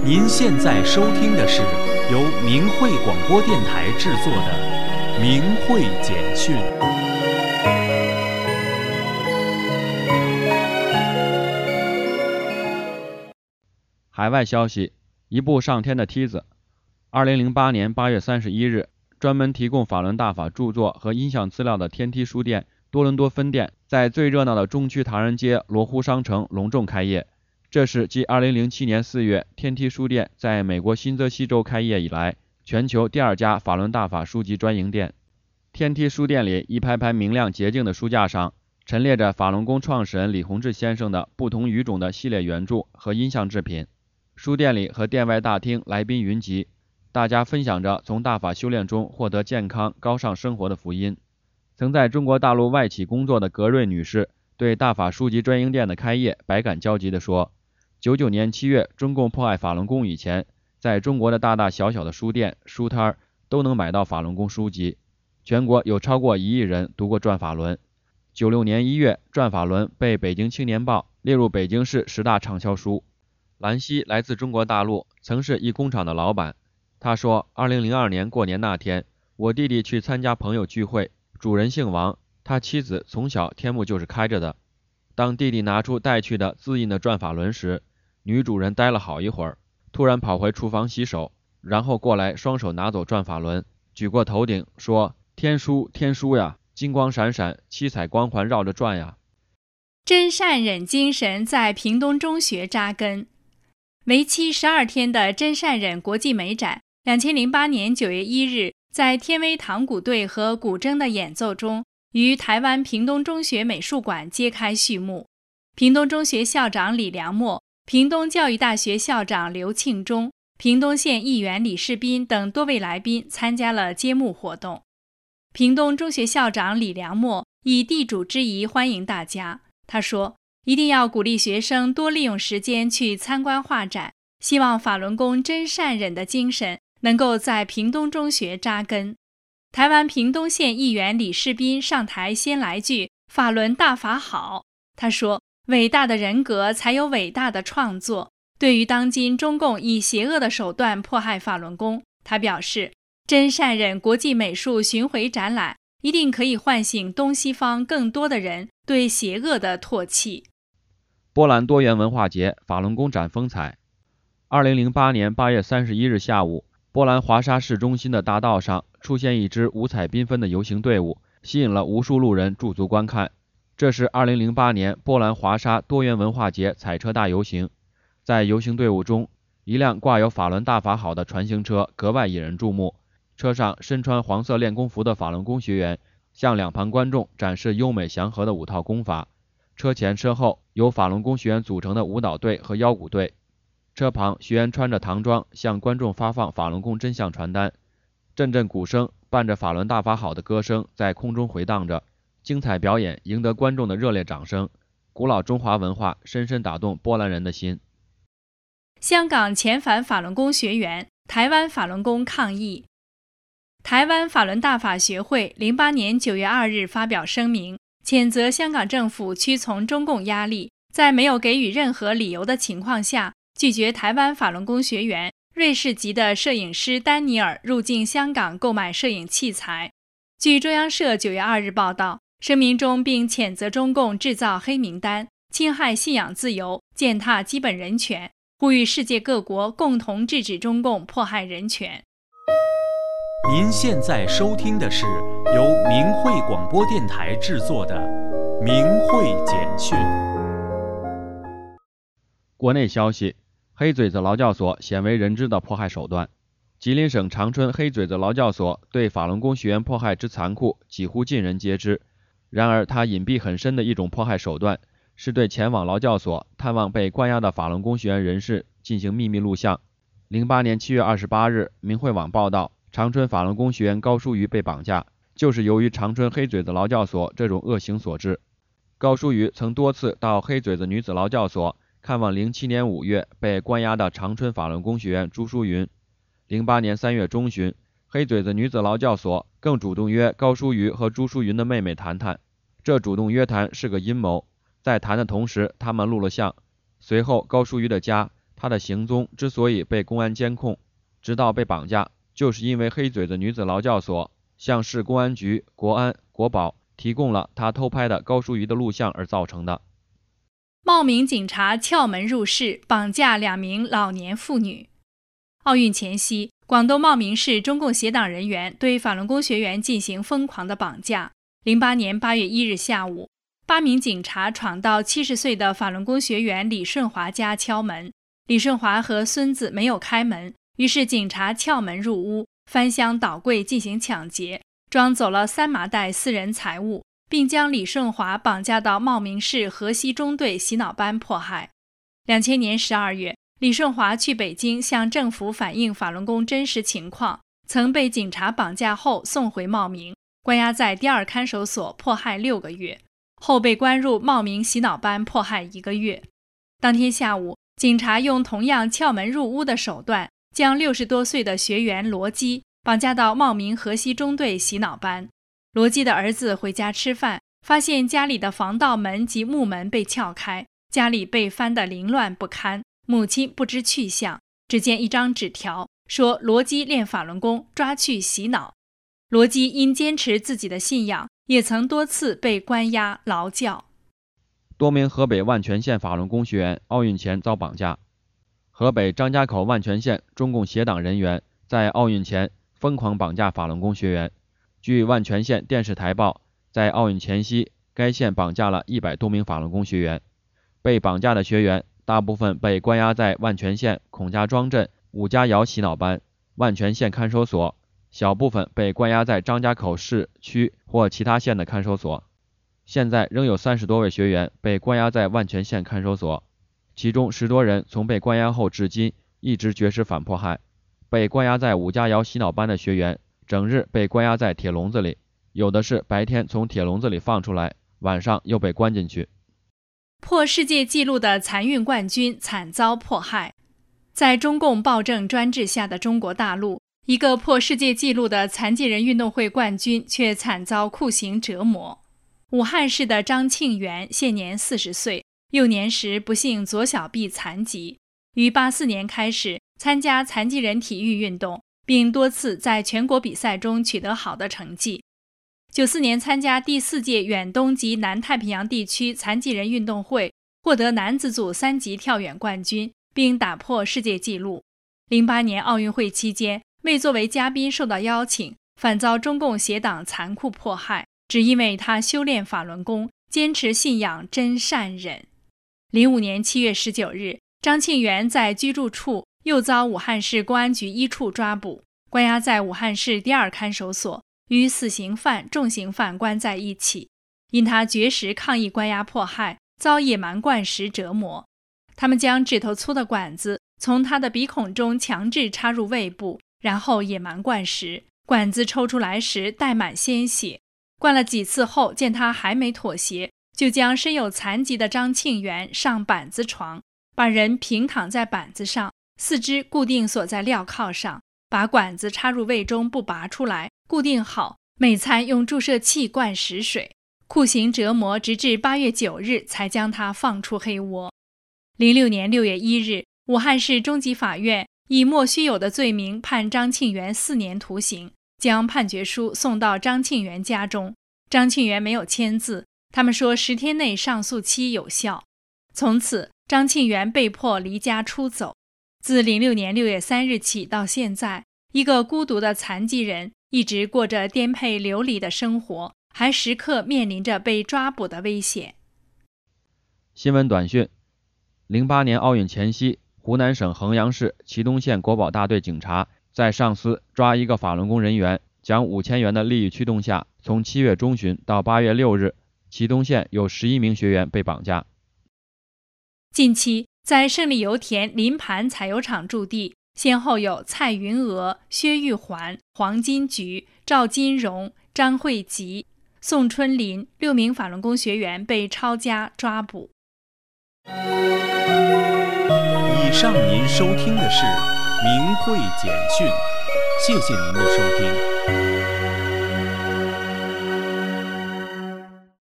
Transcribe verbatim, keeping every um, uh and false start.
您现在收听的是由明慧广播电台制作的明慧简讯。 海外消息：一部上天的梯子。二零零八年八月三十一日，专门提供法轮大法著作和音像资料的天梯书店多伦多分店在最热闹的中区唐人街罗湖商城隆重开业。这是继二零零七年四月天梯书店在美国新泽西州开业以来，全球第二家法轮大法书籍专营店。天梯书店里一排排明亮洁净的书架上，陈列着法轮功创始人李洪志先生的不同语种的系列原著和音像制品。书店里和店外大厅来宾云集，大家分享着从大法修炼中获得健康高尚生活的福音。曾在中国大陆外企工作的格瑞女士对大法书籍专营店的开业百感交集地说，九九年七月中共迫害法轮功以前，在中国的大大小小的书店书摊都能买到法轮功书籍，全国有超过一亿人读过转法轮。九六年一月，转法轮被北京青年报列入北京市十大畅销书。兰溪来自中国大陆，曾是一工厂的老板。他说，二零零二年过年那天，我弟弟去参加朋友聚会，主人姓王，他妻子从小天幕就是开着的。当弟弟拿出带去的自印的转法轮时，女主人呆了好一会儿，突然跑回厨房洗手，然后过来双手拿走转法轮，举过头顶说，天书天书呀，金光闪闪，七彩光环绕着转呀。 真善忍精神在屏东中学扎根。为期十二天的真善忍国际美展，二零零八年九月一日在天威堂鼓队和古筝的演奏中，于台湾屏东中学美术馆揭开序幕。屏东中学校长李良墨、屏东教育大学校长刘庆忠、屏东县议员李世斌等多位来宾参加了揭幕活动。屏东中学校长李良墨以地主之谊欢迎大家，他说，一定要鼓励学生多利用时间去参观画展，希望法轮功真善忍的精神能够在屏东中学扎根。台湾屏东县议员李世斌上台先来句法轮大法好，他说，伟大的人格才有伟大的创作。对于当今中共以邪恶的手段迫害法轮功，他表示，真善忍国际美术巡回展览一定可以唤醒东西方更多的人对邪恶的唾弃。 波兰多元文化节法轮功展风采。二零零八年八月三十一日下午，波兰华沙市中心的大道上出现一支五彩缤纷的游行队伍，吸引了无数路人驻足观看。这是二零零八年波兰华沙多元文化节彩车大游行。在游行队伍中，一辆挂有法轮大法好的船型车格外引人注目，车上身穿黄色练功服的法轮功学员向两旁观众展示优美祥和的五套功法。车前车后由法轮功学员组成的舞蹈队和腰鼓队，车旁学员穿着唐装向观众发放法轮功真相传单，阵阵鼓声伴着法轮大法好的歌声在空中回荡着，精彩表演赢得观众的热烈掌声。古老中华文化深深打动波兰人的心。 香港遣返法轮功学员，台湾法轮功抗议。台湾法轮大法学会零八年九月二日发表声明，谴责香港政府屈从中共压力，在没有给予任何理由的情况下，拒绝台湾法轮功学员瑞士籍的摄影师丹尼尔入境香港购买摄影器材。据中央社九月二日报道，声明中并谴责中共制造黑名单，侵害信仰自由，践踏基本人权，呼吁世界各国共同制止中共迫害人权。 您现在收听的是由明慧广播电台制作的明慧简讯。 国内消息，黑嘴子劳教所鲜为人知的迫害手段。吉林省长春黑嘴子劳教所对法轮功学员迫害之残酷几乎尽人皆知，然而它隐蔽很深的一种迫害手段是对前往劳教所探望被关押的法轮功学员人士进行秘密录像。零八年七月二十八日，明慧网报道，长春法轮功学员高淑瑜被绑架，就是由于长春黑嘴子劳教所这种恶行所致。高淑瑜曾多次到黑嘴子女子劳教所看望零七年五月被关押的长春法轮功学员朱淑云。零八年三月中旬，黑嘴子女子劳教所更主动约高淑瑜和朱淑云的妹妹谈谈。这主动约谈是个阴谋，在谈的同时他们录了像。随后高淑瑜的家他的行踪之所以被公安监控，直到被绑架，就是因为黑嘴子女子劳教所向市公安局、国安、国保提供了他偷拍的高淑瑜的录像而造成的。 冒名警察撬门入室，绑架两名老年妇女。奥运前夕，广东茂名市中共协党人员对法轮功学员进行疯狂的绑架。零八年八月一日下午，八名警察闯到七十岁的法轮功学员李顺华家敲门，李顺华和孙子没有开门，于是警察撬门入屋，翻箱倒柜进行抢劫，装走了三麻袋私人财物，并将李顺华绑架到茂名市河西中队洗脑班迫害。两千年十二月，李顺华去北京向政府反映法轮功真实情况，曾被警察绑架后送回茂名，关押在第二看守所迫害六个月，后被关入茂名洗脑班迫害一个月。当天下午，警察用同样撬门入屋的手段，将六十多岁的学员罗基绑架到茂名河西中队洗脑班。罗基的儿子回家吃饭，发现家里的防盗门及木门被撬开，家里被翻得凌乱不堪，母亲不知去向，只见一张纸条，说罗基练法轮功，抓去洗脑。罗基因坚持自己的信仰，也曾多次被关押劳教。 多名河北万全县法轮功学员奥运前遭绑架。河北张家口万全县中共协党人员在奥运前疯狂绑架法轮功学员。据万全县电视台报，在奥运前夕，该县绑架了一百多名法轮功学员。被绑架的学员大部分被关押在万全县孔家庄镇武家窑洗脑班、万全县看守所，小部分被关押在张家口市区或其他县的看守所。现在仍有三十多位学员被关押在万全县看守所，其中十多人从被关押后至今一直绝食反迫害。被关押在武家窑洗脑班的学员整日被关押在铁笼子里，有的是白天从铁笼子里放出来，晚上又被关进去。 破世界纪录的残运冠军惨遭迫害。在中共暴政专制下的中国大陆，一个破世界纪录的残疾人运动会冠军却惨遭酷刑折磨。武汉市的张庆元现年四十岁，幼年时不幸左小臂残疾，于八四年开始参加残疾人体育运动，并多次在全国比赛中取得好的成绩。九四年参加第四届远东及南太平洋地区残疾人运动会，获得男子组三级跳远冠军，并打破世界纪录。零八年奥运会期间，未作为嘉宾受到邀请，反遭中共协党残酷迫害，只因为他修炼法轮功，坚持信仰真善忍。零五年七月十九日，张庆元在居住处又遭武汉市公安局一处抓捕，关押在武汉市第二看守所，与死刑犯、重刑犯关在一起。因他绝食抗议关押迫害，遭野蛮灌食折磨。他们将指头粗的管子从他的鼻孔中强制插入胃部，然后野蛮灌食，管子抽出来时带满鲜血。灌了几次后，见他还没妥协，就将身有残疾的张庆元上板子床，把人平躺在板子上，四肢固定锁在镣铐上，把管子插入胃中不拔出来，固定好，每餐用注射器灌食水，酷刑折磨直至八月九日才将他放出黑窝。零六年六月一日，武汉市中级法院以莫须有的罪名判张庆元四年徒刑，将判决书送到张庆元家中。张庆元没有签字，他们说十天内上诉期有效。从此，张庆元被迫离家出走。自零六年六月三日起到现在，一个孤独的残疾人一直过着颠沛流离的生活，还时刻面临着被抓捕的危险。 新闻短讯：零八年奥运前夕，湖南省衡阳市祁东县国保大队警察在上司抓一个法轮功人员，奖五千元的利益驱动下，从七月中旬到八月六日，祁东县有十一名学员被绑架。 近期，在胜利油田临盘采油厂驻地，先后有蔡云娥、薛玉环、黄金菊、赵金荣、张慧吉、宋春林六名法轮功学员被抄家抓捕。 以上您收听的是明慧简讯，谢谢您的收听。